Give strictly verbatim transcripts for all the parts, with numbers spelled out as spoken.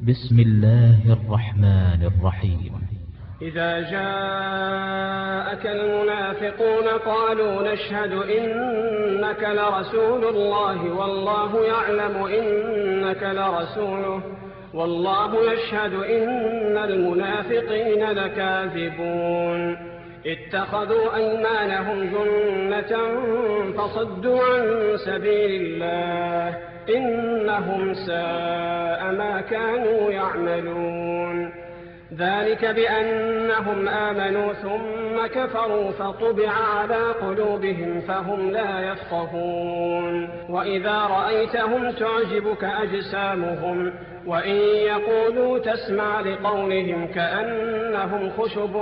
بسم الله الرحمن الرحيم. إذا جاءك المنافقون قالوا نشهد إنك لرسول الله والله يعلم إنك لرسوله والله يشهد إن المنافقين لكاذبون اتخذوا أيمانهم جنة فصدوا عن سبيل الله إنهم ساء ما كانوا يعملون ذلك بأنهم آمنوا ثم كفروا فطبع على قلوبهم فهم لا يفقهون وإذا رأيتهم تعجبك أجسامهم وإن يقولوا تسمع لقولهم كأنهم خشب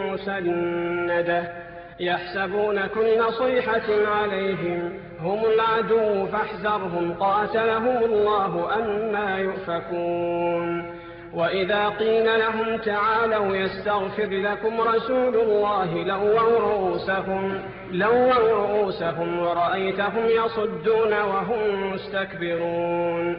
مسندة يحسبون كل صيحة عليهم هم العدو فاحذرهم قاتلهم الله أنى يؤفكون وإذا قيل لهم تعالوا يستغفر لكم رسول الله لووا رؤوسهم, لووا رؤوسهم ورأيتهم يصدون وهم مستكبرون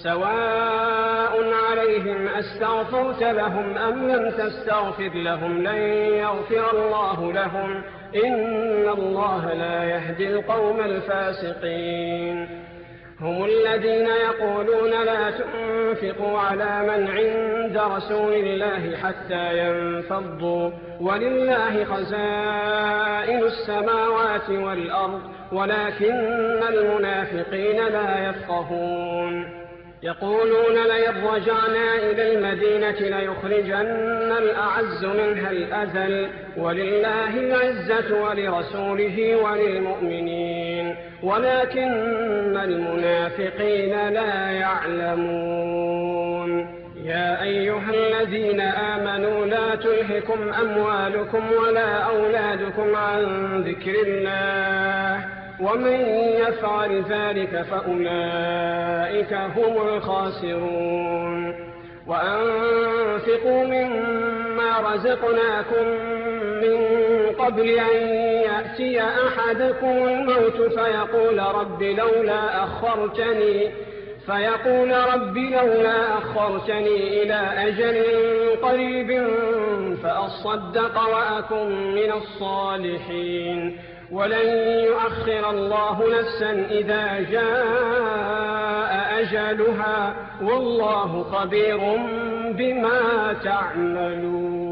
سواء عليهم أستغفرت لهم أم لم تستغفر لهم لن يغفر الله لهم إن الله لا يهدي القوم الفاسقين هم الذين يقولون لا تنفقوا على من عند رسول الله حتى ينفضوا ولله خزائن السماوات والأرض ولكن المنافقين لا يفقهون يقولون لئن رجعنا إلى المدينة ليخرجن الأعز منها الأذل ولله العزة ولرسوله وللمؤمنين ولكن المنافقين لا يعلمون يا أيها الذين آمنوا لا تلهكم أموالكم ولا أولادكم عن ذكر الله ومن يفعل ذلك فأولئك هم الخاسرون وأنفقوا مما رزقناكم من قبل أن يأتي أحدكم الموت فيقول رب لولا أخرتني فيقول رب لولا أخرتني إلى أجل قريب فأصدق وأكن من الصالحين ولن يؤخر الله نفسا إذا جاء أجلها والله خبير بما تعملون.